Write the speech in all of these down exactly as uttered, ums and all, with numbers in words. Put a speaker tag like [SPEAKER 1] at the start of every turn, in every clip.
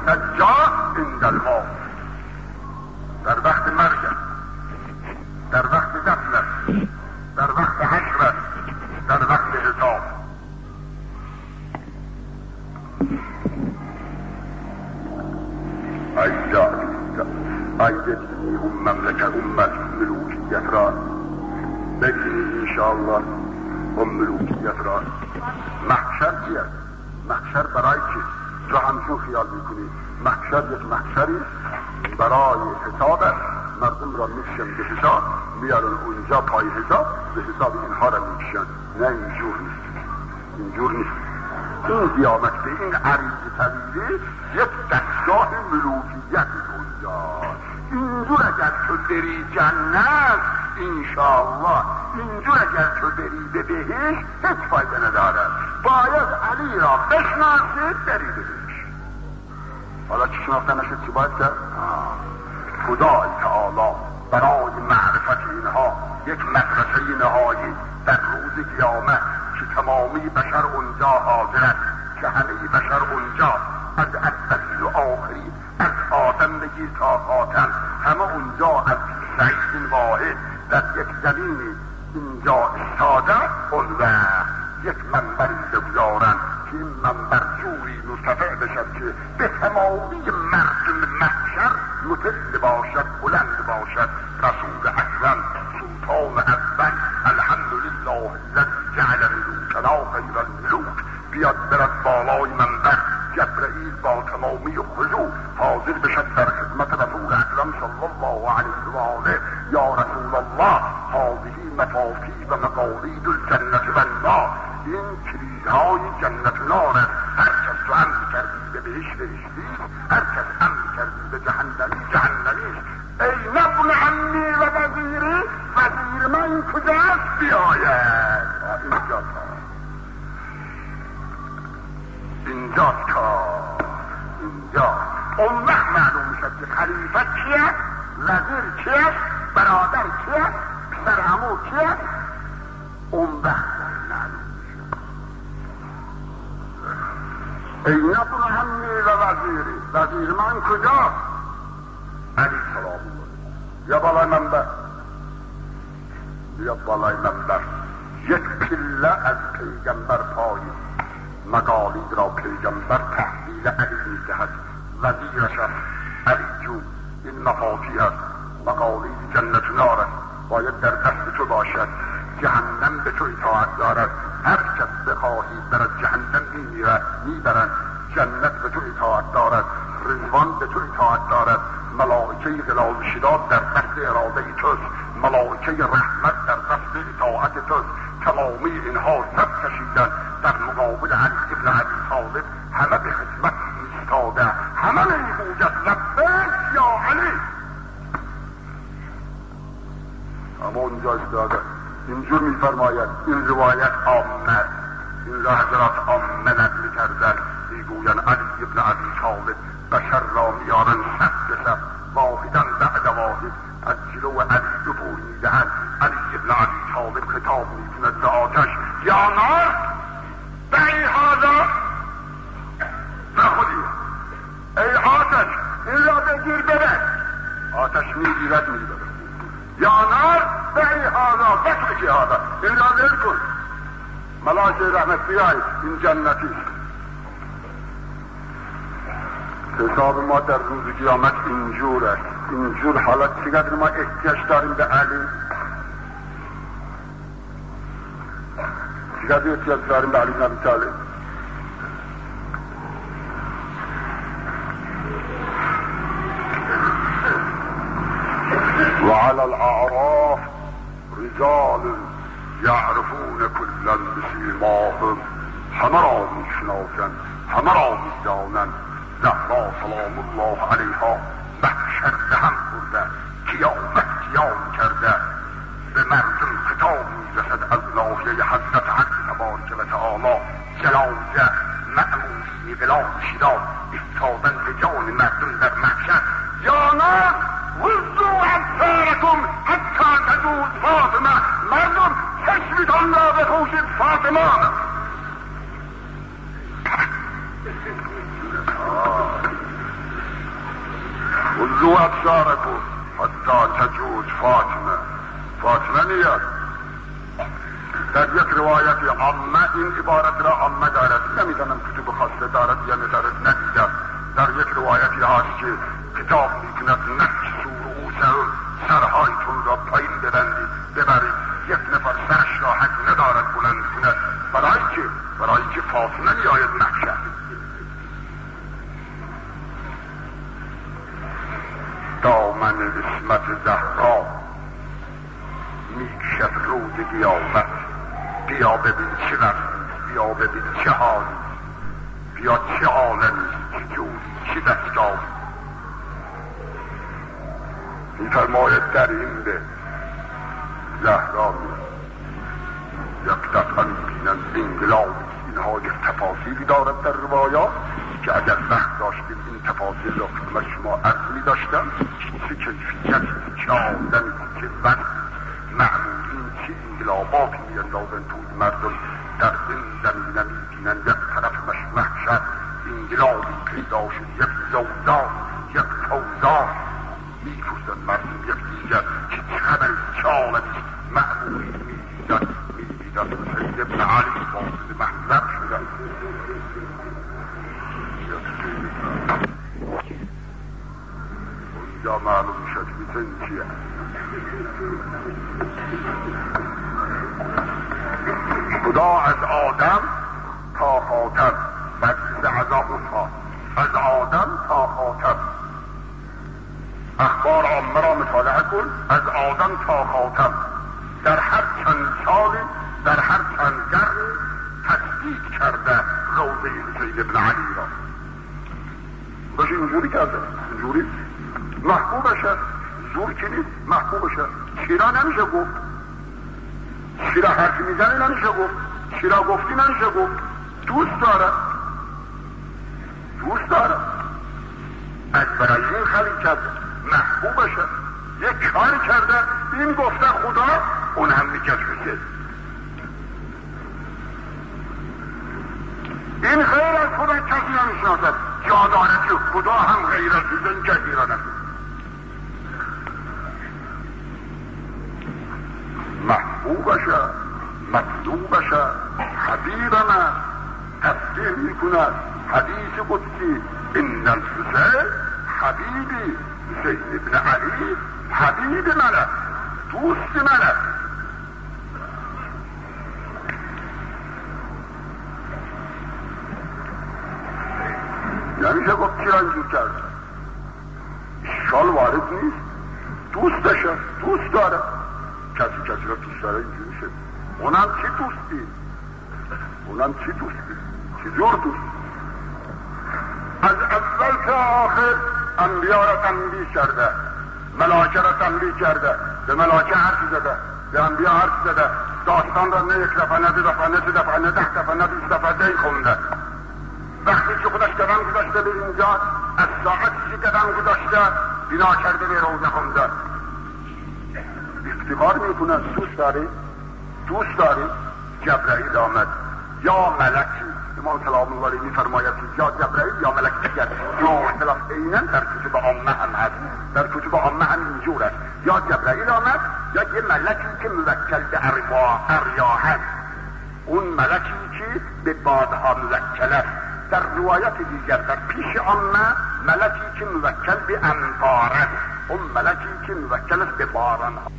[SPEAKER 1] النجاة عند الموت، در وقت مرگ، در وقت دفن، در وقت حشر، در وقت حساب. ایجا ایجا اون مملکه امت ملوکیت را بگیرید انشاءالله. اون ملوکیت را محشر چیه؟ محشر برای چی؟ تو همچون خیال میکنی محشر یک محشری برای حساب است، مردم را میکشن به حساب، میارن اونجا پای حساب، به حساب اینها را میکشن. نه اینجور نیست، اینجور نیست. این قیامت به این عریض طویله یک دستگاه ملوکیت اونجا. اینجور اگر تو بری جنت انشاءالله، اینجور اگر تو بری به بهشت هیچ فایده ندارد. باید علی را بشناسید بری به بهشت. حالا چی شناخته نشد چی باید کرد؟ خدای تعالی برای معرفت اینها یک مدرسه نهایی در روز قیامت که تمامی بشر اونجا حاضرند، که همه بشر اونجا از اولی و آخری، از آدم بگیر تا خاتم، همه اونجا از سعید واحد در یک زمینی اینجا استاده. اون وقت یک منبری بگذارن که این منبر جوری مرتفع بشد که به تمامی مردم محشر مطل باشد، بلند باشد. رسول اکرم سلطان اول الحمدلله الذی جعل ملوکنا خیر الملوک بیاد برد بالای منبر. جبرئیل با تمامی خضوع حاضر بشد در خدمت رسول اکرم صلی الله علیه و آله. یا رسول الله هذه مفاتیح و مقالید الجنت و النار، این کلیدهای جنت و نار است. هر کس تو امر کردی به بهشت بهشتی، هر کس امر کردی به جهنمی جهنمی. ای ابن عمی و وزیری، وزیر من کجاست بیاید؟ اینجاست اینجاست کار اینجا. اون وقت معلوم میشد که خلیفه کیه، وزیر کیه، برادر کیه، پسر عمو کیه. اون وقت معلوم میشد. ای ابن عمی و وزیری، وزیر من کجاست؟ علی سلام الله یا بالای منبر، یا بالای منبر. یک پله از پیغمبر پایی مقالید را پیغمبر تحویل علی میدهد. وزیرش است علی جون، این مفاتیح است، مقالید جنت و نار است، باید در دست تو باشد. جهنم به تو اطاعت دارد، هر کس بخواهی برد جهنم میمیرد میبرند. جنت به تو اطاعت دارد، رضوان به تو اطاعت دارد. ملائکه غلاظ شداد در دست اراده توست، ملائکه رحمت در دست اطاعت توست. تمامی اینها صف کشیدن در مقابل علی ابن ابی طالب، همه به خدمت ایستاده، همه میگوید لبیک یا علی. اما اونجا ایستاده. اینجور میفرماید، این روایت عامه، این را حضرات عامه نقل کردن، میگویند علی ابن ابی طالب بشر را میارن صف به صف، واحدا بعد واحد از جلو علی عبور میدهند. علی ابن ابی طالب خطاب میکند به آتش، یا نار دعی هذا، نه خودی ای آتش این را بگیر ببر. آتش میگیرد میبرد. یا نار دعی هذا، بسلکی هذا، این را ول کن. ملائکه رحمت بیایید، این جنتی. حساب ما در روز قیامت اینجور است. اینجور حالت چقدر ما احتیاج داریم به علی، چقدر احتیاج داریم به علی نبی طالب. وعلى الاعراف رجال یعرفون کلا بسیماهم، همه را میشناسند، همه را میدانند. زهرا سلام الله علیها محشر به هم برده، قیامت قیام کرده، به مردم خطاب میرسد از ناحیه حضرت حق تبارک و تعالی. جنازه مأموری غلاظ شداد افتادن به جان مردم در محشر. یا ناس وزو ابصارکم حتی تجوز فاطمه، مردم چشمتان را بپوشید فاطمه. خذوا ابصاركم حتی تجود فاطمه. فاطمه میاد. در یک روایتی عامه این عبارت را عامه دارد، نمیدانم کتب خاصه دارد یا ندارد، ندیدم. در یک روایتی هست که کتاب میکند نکسو رؤوسهم، سرهایتون را پایین ببندید ببرید. یک نفر سرش را حق ندارد بلند کند. برای که برای که فاطمه میآید محشر. دامن عصمت زهرا میکشد روز قیامت. بیا ببین چه وقتی، بیا ببین چه حالی، بیا چه عالمی، چه جوری، چه دستگاهی. میفرماید در این به زهرا میاد. یک دفعه میبینن انقلاب. اینها یک تفاصیلی دارد در روایات که اگر وقت داشتیم این تفاصیل را خدمت شما عرض می‌داشتم. چه کیفیتی، چه آدمی، چه وقت معمولین، چه انقلاباتی میاندازند توی مردم. در این زمینه میبینن یک طرف محشر انقلابی پیدا شد، یک زوزان، یک فوزان. میپرسن مردم یک دیگر که چه خبر، چه عالمی. معمولین میدیدن میدیدن حسین ابن علی فاصل محضر شدن. اونجا معلوم شد میتن چیه. خدا از آدم تا خاتم مجلس عذاب افتاد. از آدم تا خاتم اخبار عامه را مطالعه کن. از آدم تا خاتم در هر چند سالی، در هر چند قرنی تثبیت کرده روضه حسین ابن علی را. باشه اینجوری کرده، اینجوری محبوبشه. زور که نیست، محبوبشه. چی را نمیشه گفت، چی را حرفی میزنی نمیشه گفت، چی را گفتی نمیشه گفت. دوست داره، دوست داره. از برای این خلیل کرده، محبوبشه. یک کاری کرده، این گفته خدا، اون هم میکشفشه. این غیر از خدا کسی نمیشناسد. جا دارد که خدا هم غیر از این کسی را نمیشناسد. محبوبشه، مطلوبشه، حبیبمه. تصدیح میکند حدیث قدسی ان الحسین حبیبی. حسین ابن علی حبیب منه، دوست منه. نمیشه گفت چرا اینجور کرد. اشکال وارد نیست. دوستشه، دوست داره. کسی کسی را دوست داره اینجوری شد. اونم چی دوستی؟ اونم چی دوستی؟ چی جور دوست؟ از اول تا آخر انبیا را تنبیه کرده، ملائکه را تنبیه کرده. به ملائکه حرف زده، به انبیا حرف زده. داستان را نه یک دفعه، نه دو دفعه، نه سه دفعه، نه ده دفعه، نه بیست دفعه دی خونده. وقتی که خودش قدم گذاشته به اینجا، از ساعتی که قدم گذاشته بنا کرده به روزه خونده. افتخار میکنه. دوست داری؟ دوست داری؟ جبرائیل آمد یا ملکی. امام سلام الله علیه میفرماید یا جبرائیل یا ملک دیگر. یا اختلاف اینن در کتب عامه هم هست. در کتب عامه هم اینجور است. یا جبرائیل آمد یا یه ملکی که موکل به ارواح ارواح است. اون ملکی که به بادها موکل است. در روایت دیگر در پیش عامه ملکی که موکل به انبار است. اون ملکی که موکل است به باران ها.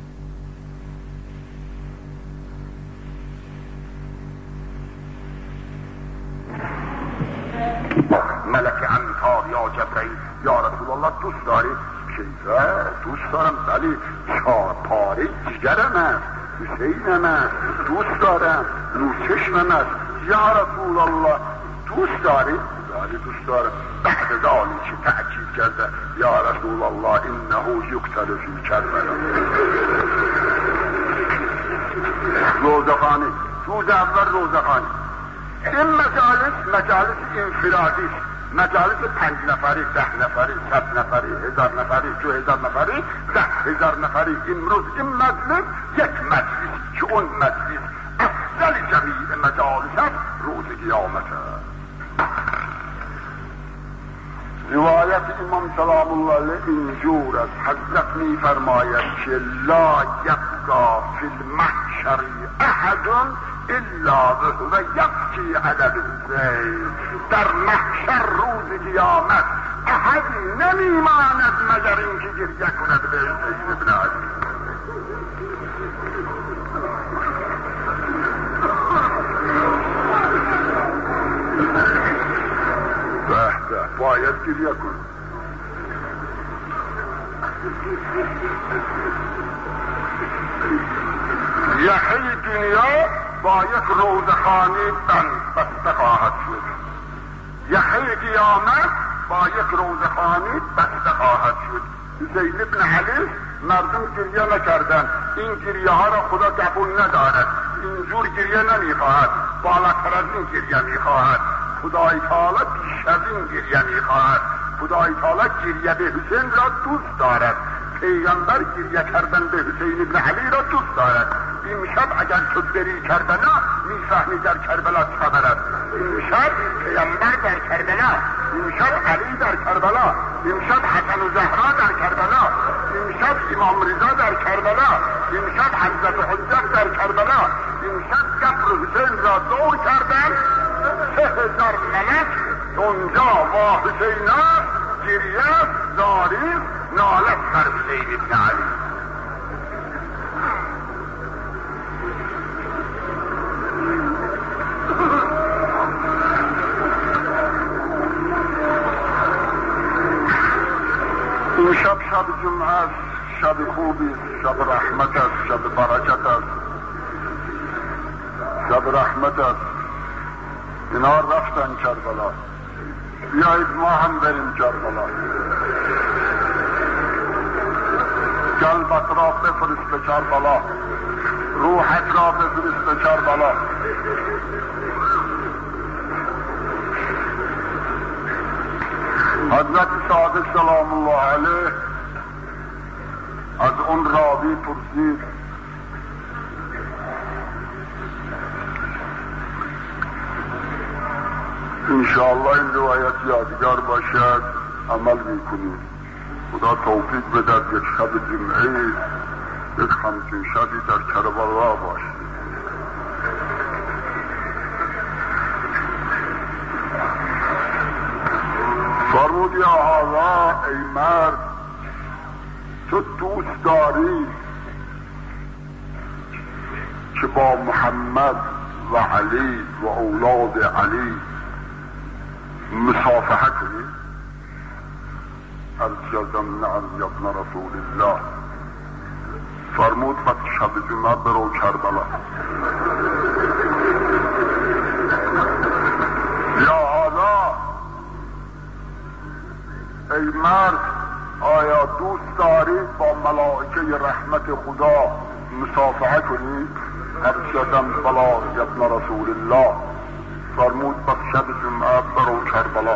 [SPEAKER 1] ملک انطار یا جبرئیل یا رسول الله دوست داری؟ کیفه دوست دارم. ولی چهار پاره جگرم است، حسینم است، دوست دارم. نورچشمم است. یا رسول الله دوست داری؟ داری دوست دارم. بعد دالی که تأکید کرده یا رسول الله انه یقتل فی کربلا. روزخانه روز اول روزخانه. این مجالس مجالس انفرادی است. مجالس پنج نفری، ده نفری، صد نفری، هزار نفری، دو هزار نفری، ده هزار نفری. امروز این مجلس یک مجلس که اون مجلس افضل جمیع مجالس است. روز قیامت روایت امام سلام الله علیه اینجور از حضرت می فرماید که لا یبقا فی المحشر احد الا وهو یبکی علی الحسین. در محشر روز قیامت احدی نمیماند مگر اینکه گریه کند به حسین ابن علی. باید گریه کن. یحیی دنیا با یک روزخانه بند بسته خواهد شد. یحیی قیامت با یک روزخانه بسته خواهد شد. حسین ابن علی مردم گریه نکردن، این گریه ها را خدا قبول ندارد. اینجور گریه نمیخواهد، بالاتر از این گریه میخواهد. خدای تعالی بیش از این گریه میخواهد. خدای تعالی گریه به حسین را دوست دارد. پیغمبر گریه کردن به حسین ابن علی را دوست دارد. امشب اگر تو بری کربلا میفهمی در کربلا چه خبر است. امشب پیغمبر در کربلا، امشب علی در کربلا، امشب حسن و زهرا در کربلا، امشب امام رضا در کربلا، امشب حضرت حجت در کربلا، امشب قبر حسین را دور کردن. سه هزار ملک اونجا با حسینا گریه زاری نالت بر حسین ابن علی. این شب شب جمعه است، شب خوبی، شب رحمت است، شب برکت است، شب رحمت است. اینا رفتن کربلا، بیایید ما هم بریم کربلا. قلبت را بفرست به کربلا، روحت را بفرست به کربلا. حضرت صادق سلام الله علیه از اون راوی پرسید انشاءالله این روایت یادگار باشد، عمل میکنیم. خدا توفیق بدهد یک شب جمعه، یک همچین شبی در کربلا باشد. فرمود یا حالا ای مرد، تو دوست داری که با محمد و علی و اولاد علی مصافحه کنی؟ عرض کردم نعم یا ابن رسول الله. فرمود پس شب جمعه برو کربلا. یا حالا ای مرد، آیا دوست داری با ملائکه رحمت خدا مصافحه کنی؟ عرض کردم بلا یا ابن رسول الله. فرمود پس شب جمعه برو کربلا.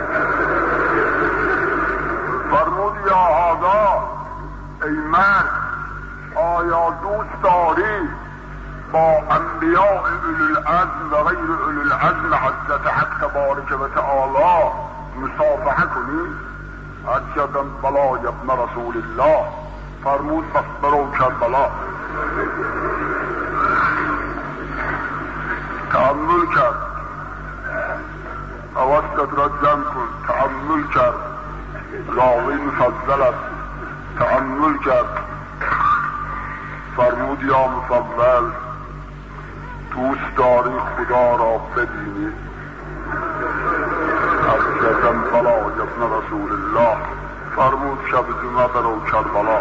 [SPEAKER 1] فرمود یا هذا ای مرد، آیا دوست داری با انبیاء اولو العزم و غیر اولو العزم حضرت حق تبارک و تعالی مصافحه کنی؟ عرض کردم بلا یا ابن رسول الله. فرمود پس برو کربلا. تأمل کرد، حواست را جمع کن، تأمل کرد. راوی مفضل است، تأمل کرد. فرمود یا مفضل، دوست داری خدا را ببینی؟ عرض کردم بلا یا ابن رسول الله. فرمود شب جمعه برو کربلا.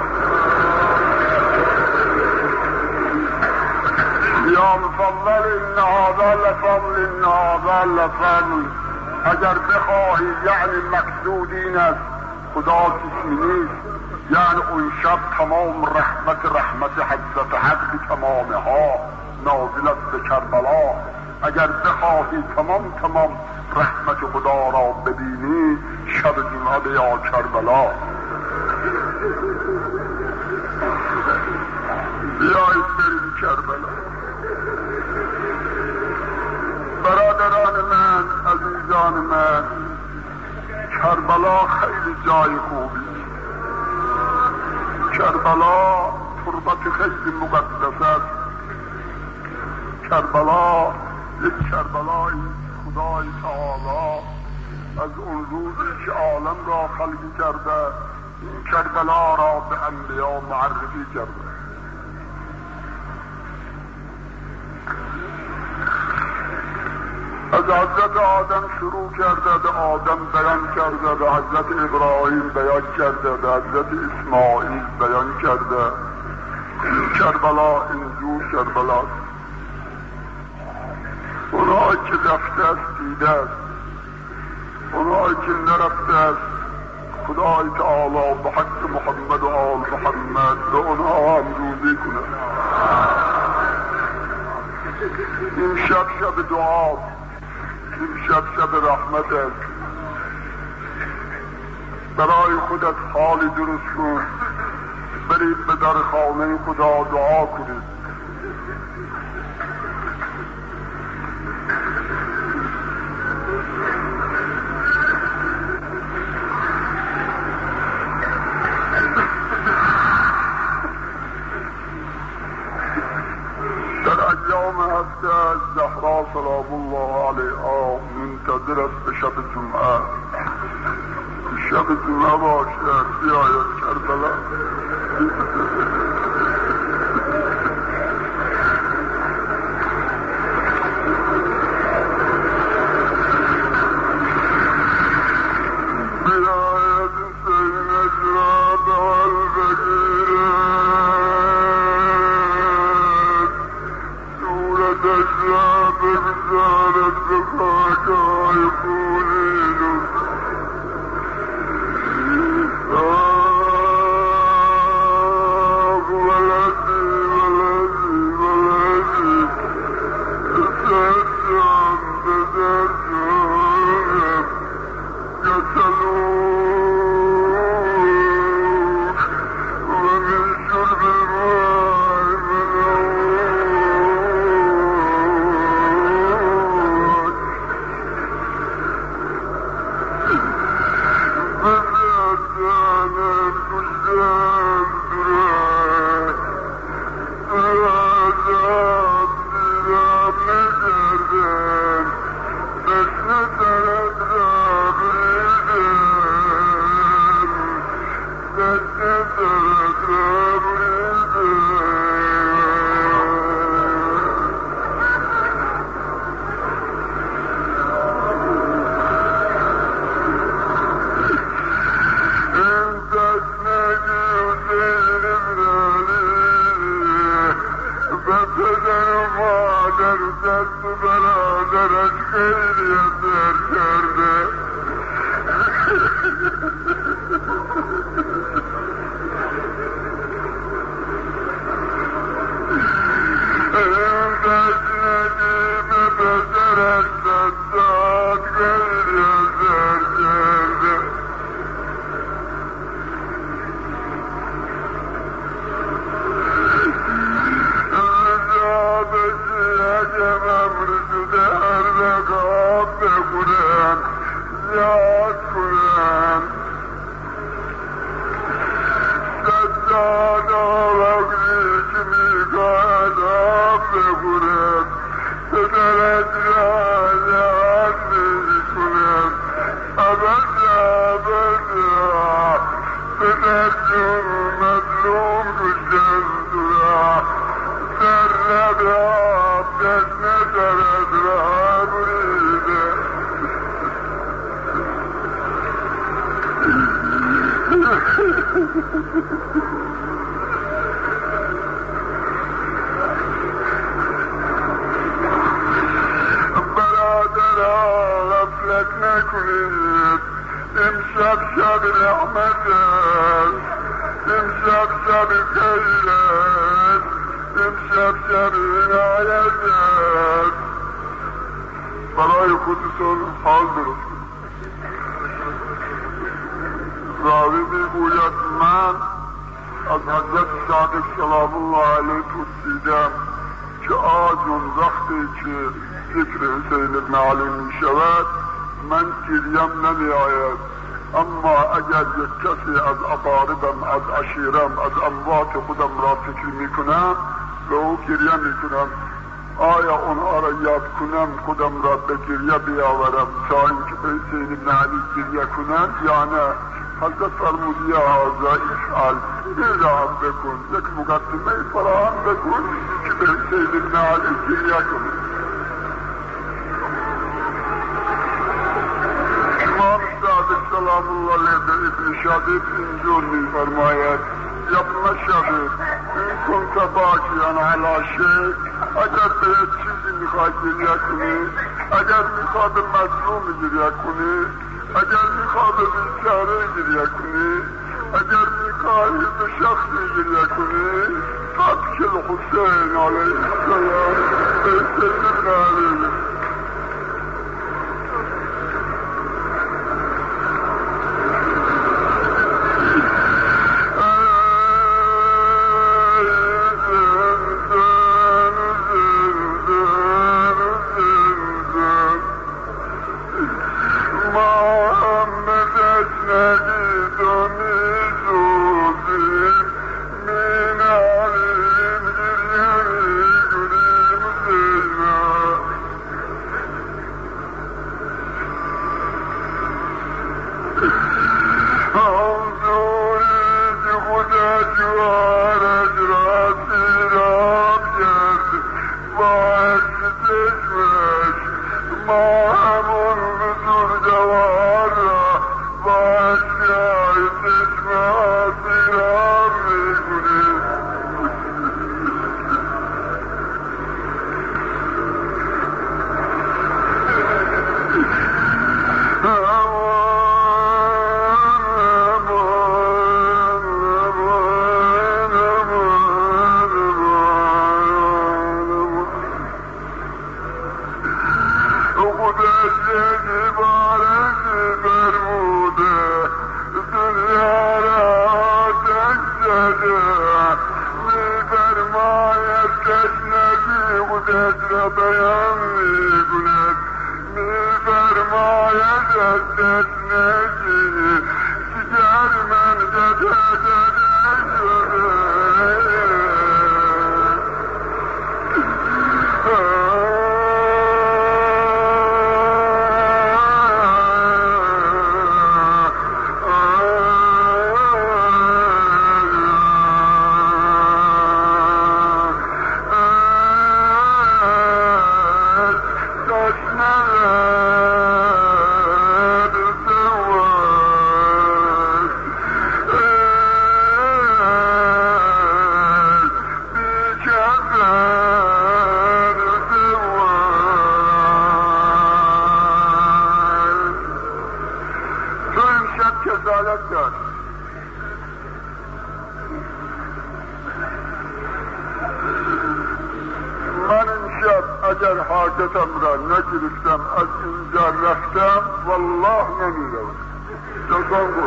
[SPEAKER 1] یا مفضل این هذا لفضل، این هذا لفضل. اگر بخواهی یعنی مقصود این است خدا کسی نیست، یعنی اون شب تمام رحمت رحمت حضرت حق به تمامه ها نازلت به کربلا. اگر بخواهی تمام تمام رحمت خدا را ببینی شب جمعه بیا کربلا. بیایید بریم کربلا. برادران من، عزیزان من، کربلا جای خوبی. کربلا تربت خیلی مقدس است. کربلا یک کربلایی خدای تعالی از اون روزی که عالم را خلقی کرده این کربلا را به انبیا معرفی کرده. از حضرت آدم شروع کرده، به آدم بیان کرده، به حضرت ابراهیم بیان کرده، به حضرت اسماعیل بیان کرده. این کربلا اینجور کربلاست. اونایی که رفته است دیده است، اونایی که نرفته است خدای تعالی به حق محمد و آل محمد به اونها هم روزی کنه. این شب شب دعا، این شب شب رحمت است. برای خودت حالی درست کن، برید به در خانه خدا دعا کنید. زهرا سلام الله علیها منتظر است به شب جمعه. شب جمعه باشه بیاید کربلا. برای خودتون حال درست راوی میگوید من از حضرت صادق سلام الله علیه پرسیدم که آن وقتی که ذکر حسین ابن علی می شود من گریم نمی آید اما اگر یک کسی از اقاربم، از عشیرم، از اموات خودم را فکر میکنم به او گریه میکنم. آیا اونها را یاد کنم خودم را به گریه بیاورم تا اینکه به حسین ابن علی گریه کنم یا نه؟ حضرت فرمود یا هذا افعل، اعلام بکن، یک مقدمه فراهم بکن که به حسین ابن علی گریه کنم. امام صادق سلام الله علیه به ابن شبیب اینجور میفرماید یبن شبیب این کنت باکیان علی شیء، اگر به چیزی میخواد گریه کنی، اگر میخواد مظلوم گریه کنی، اگر میخواد بیچاره گریه کنی، اگر میخواد به شخصی گریه کنی، فبکی الحسین علیه السلام به حسین ابن علی. اگر حاجتم را نگرفتم از اینجا رفتم والله نمیرم. جزان بود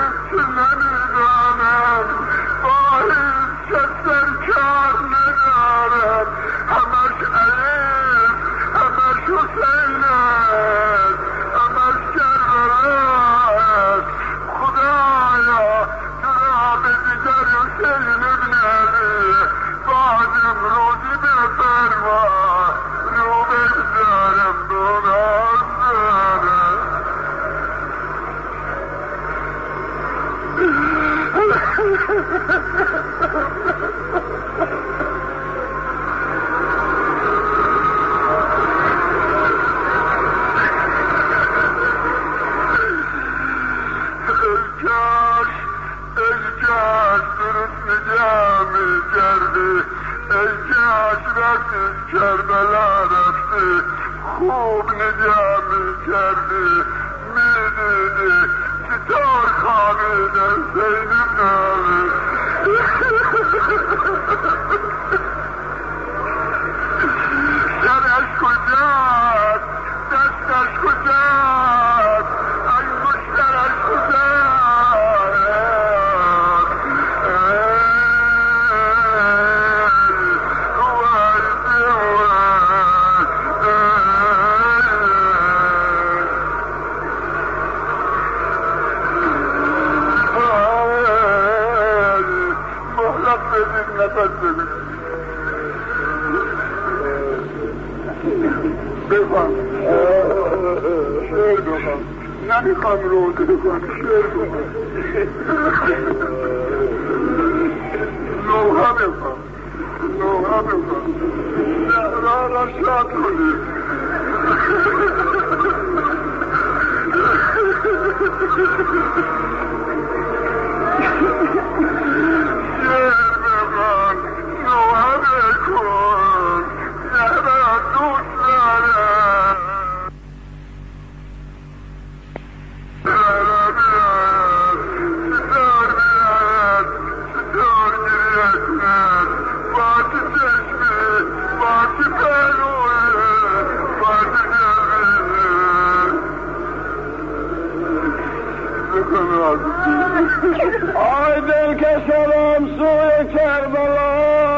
[SPEAKER 2] آی دل کشیدم سوی کربلا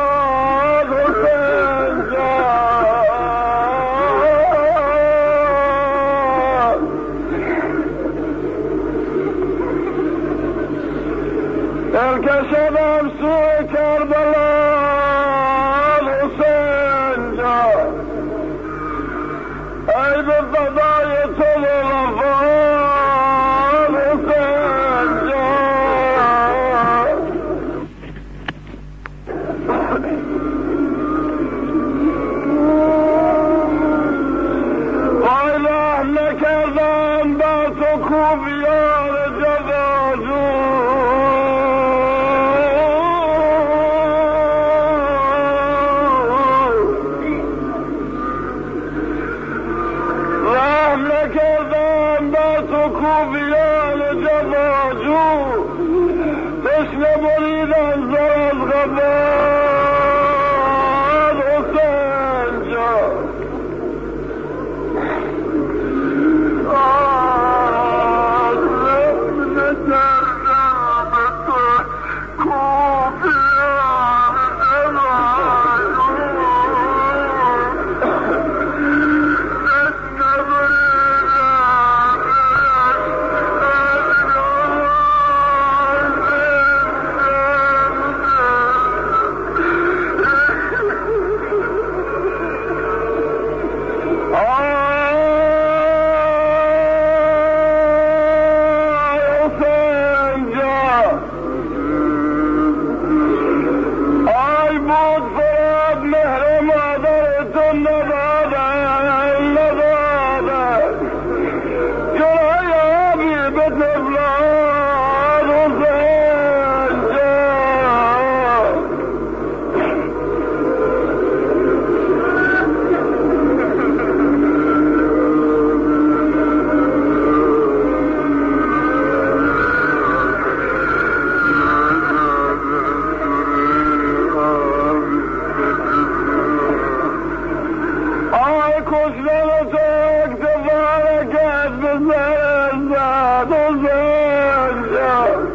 [SPEAKER 2] حسین جان، دل کشیدم سوی کربلا حسین جان، ای به فدای تو وفا Zad, Zad, Zad,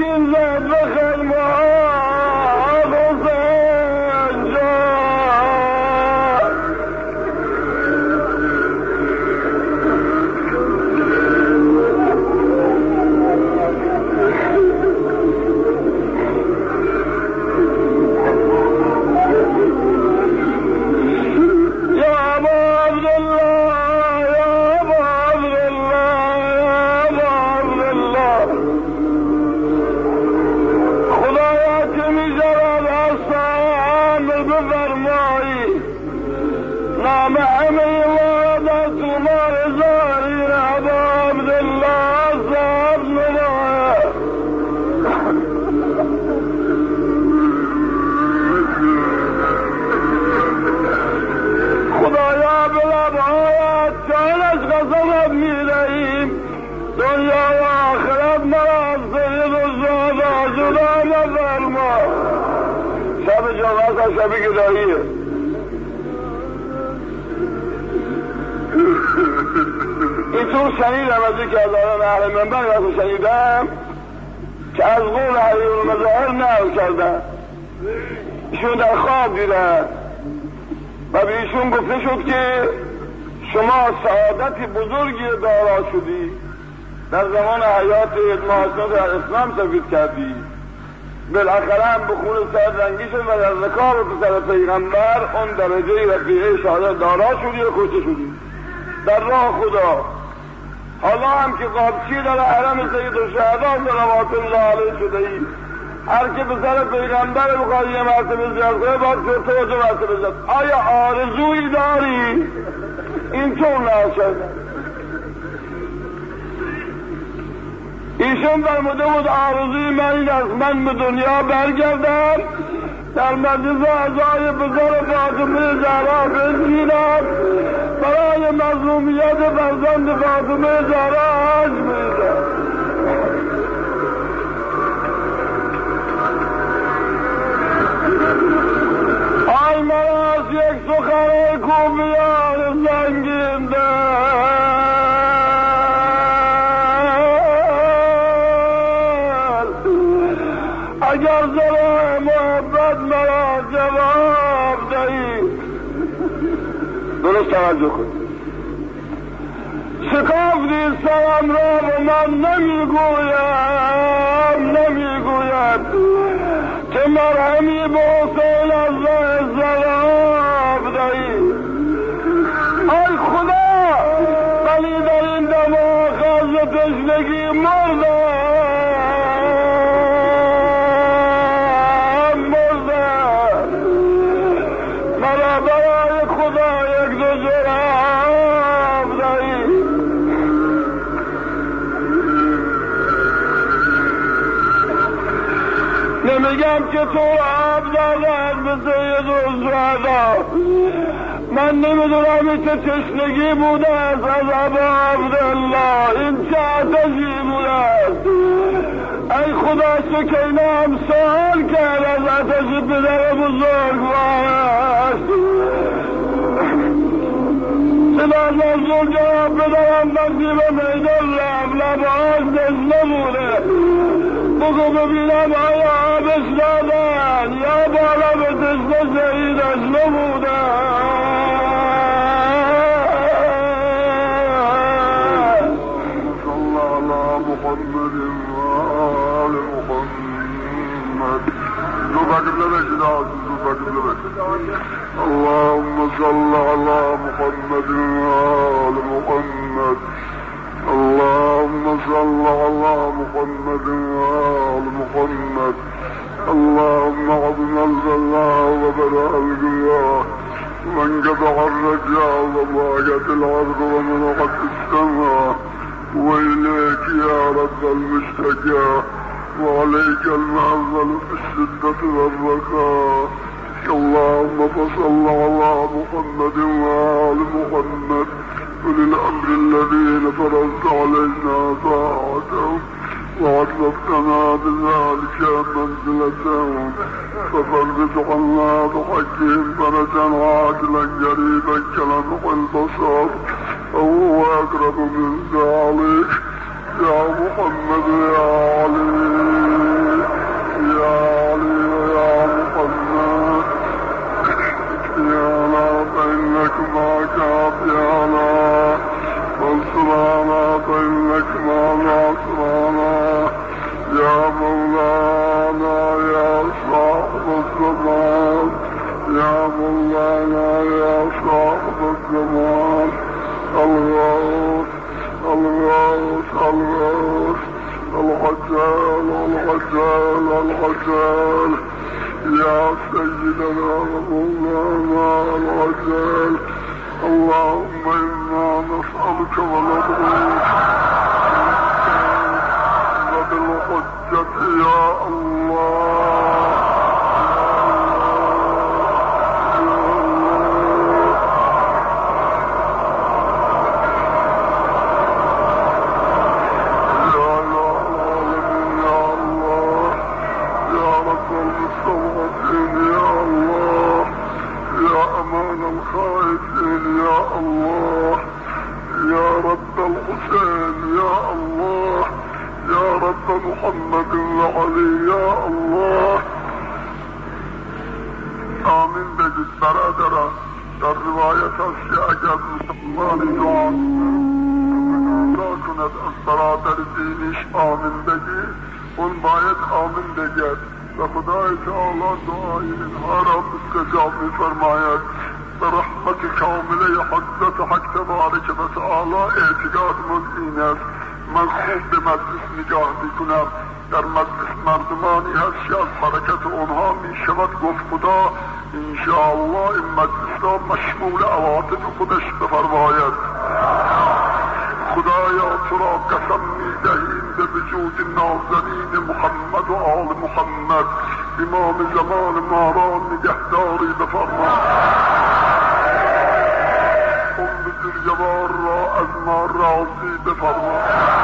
[SPEAKER 2] سکین زد به خیمات حسین جان. یا ابا عبدالله، یا ابا عبدالله، یا ابا عبدالله، خدایا که می شود هستم بفرمایی نام همه وارد تومار زاری ابا عبدالله صاحب نمایه. خدایا به لبهایت جانش قسمت میدهیم دنیا و آخرت مرا سید و شهدا جدا نفرما. شب جمعه تا شب گداییه. اینطور شنیدم از یک از آن اهل منبر وقتی شنیدم که از قول حریف المظاهر نقل کردن، ایشون در خواب دیدن و به ایشون گفته شد که شما سعادتی بزرگی دارا شدی، در زمان حیات معاصر در اسلام سفید کردی، بالاخره هم به خون سر رنگی شد و در رکاب پسر پیغمبر اون درجه رفیعه شهادت دارا شدی و کشته شدی در راه خدا. حالا هم که قابچی در حرم سید الشهدا صلوات الله علیه شده ای، هر که پسر پیغمبر بخواد یه مرتبه زیاد کنه باید تو دو مرتبه زیاد. آیا آرزویی داری؟ اینطور نشد. ایشون فرموده بود آرزوی من این است من به دنیا برگردم، در مجلس اعضای بزرگ فاطمه زهرا بنشینم، برای مظلومیت فرزند فاطمه زهرا حج بریزم. آی مرا از یک سخن کوبیان زنگین اگر زرا محبت مرا جواب دهی. درست توجه کن. شکافتی سرم را و من نمیگویم نمیگویم که مرهمی به حسین از راه جواب دهی. ای خدا ولی در این دماغ خرج تشنگی مردم نمیگم که تو آب دادن به سید الشهدا، من نمیدونم این چه تشنگی بوده است از ابا عبدالله، این چه آتشی بوده است. ای خدا سکینه هم سوال کرد از آتش پدر بزرگوارش. صدا نزول جواب بدارم وقتی به میدان لب لبهاش دشنه بوده. بگو ببینم آیا آبش دادن یا بالا به دشنه شهیدش نبودن.
[SPEAKER 1] صلی علی محمد و آل محمد. دو بقبله بشید آسون دو بقبله بشید. اللهم صل علی محمد و آل محمد. اللهم صل على محمد وآل محمد. اللهم عظم البلاء وبلاء القياه وانقطع الرجاء وضاقت العرض ومنقت السماء وإليك يا رب المشتكى وعليك المعزل في الشدة والرخاء. اللهم فصل على محمد وآل محمد أولي الأمر الذين فرضت علينا طاعتهم وعرفتنا بذلك منزلتهم ففرج عنا بحقهم فرجا عاجلا قريبا كلمح البصر وهو أقرب من ذلك يا محمد يا علي.
[SPEAKER 2] يا مولانا يا صاحب الزمان يا مولانا يا صاحب الزمان الغوث الغوث الغوث الغزال الغزال الغزال يا سيدنا مولانا الغزال اللهم إنا نسألك ونضعوك وبالحجة يا الله الخائفين يا الله يا رب الحسين يا الله يا رب محمد وعلي يا الله آمین بگید برادران. در روایت است که اگر مسلمانی جوان را کند از برادر دینیش آمین بگید اون باید آمین بگید و خدای تعالی دعای اینها را مستجاب می‌فرماید. به رحمت کامله حضرت حق تبارک و تعالی اعتقادمون این است. من خوب به مجلس نگاه میکنم، در مجلس مردمانی هست که از برکت اونها میشود گفت خدا انشاءالله این مجلس را مشمول عواطف خودش بفرماید. خدایا تو را قسم میدهیم به وجود نازنین محمد و آل محمد امام زمان ما را نگهداری بفرما. ام بزرگوار را از ما راضی بفرما.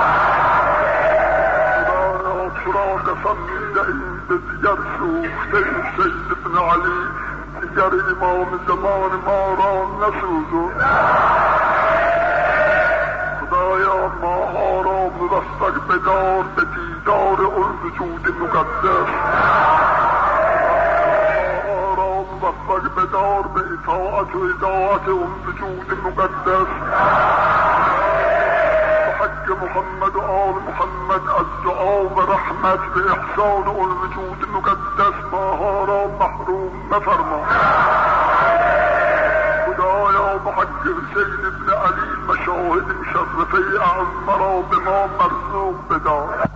[SPEAKER 2] خدایا تو را قسم میدهیم به دیگر سوخته سید ابن علی دیگر امام زمان ما را نسوزو. خدایا ماها را موفق بدار به دیدار اون وجود مقدس. ماها را موفق بدار به اطاعت و اطاعت اون وجود مقدس. حق محمد و آل محمد از دعا و رحمت به احسان اون وجود مقدس ماها را محروم مفرما. خدایا بحق سید ابن علی مشاهد مشرفه اعظم را به ما مرزوق بدار.